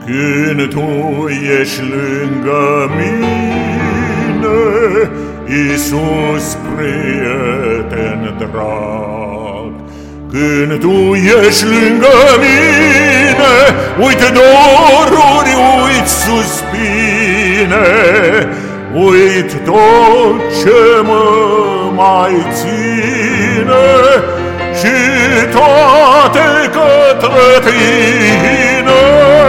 Când Tu ești lângă mine, Iisus, prieten drag. Când Tu ești lângă mine, uit doruri, uit suspine, uit tot ce mă mai ține și toate către Tine.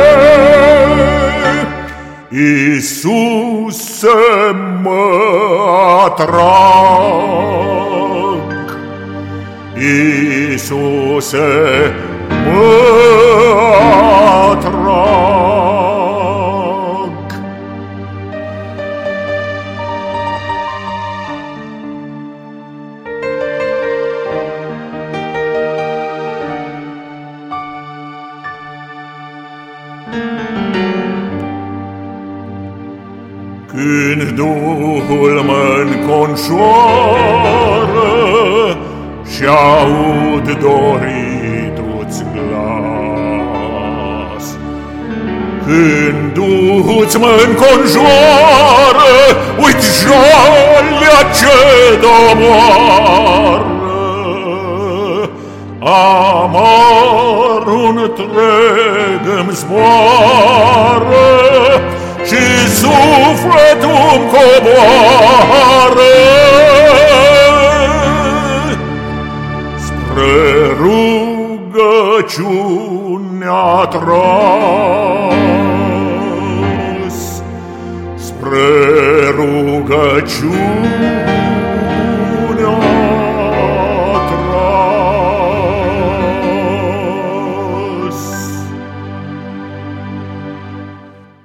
Iisuse, mă atrag, Iisuse, mă atrag. Când Duhul mă-nconjoară și aud doritu-ți glas, când Duhul-ți mă-nconjoară, uit jalea ce domoară, amarul întreg îmi zboară și sufletul-mi coboară spre rugăciunea tras, spre rugăciune.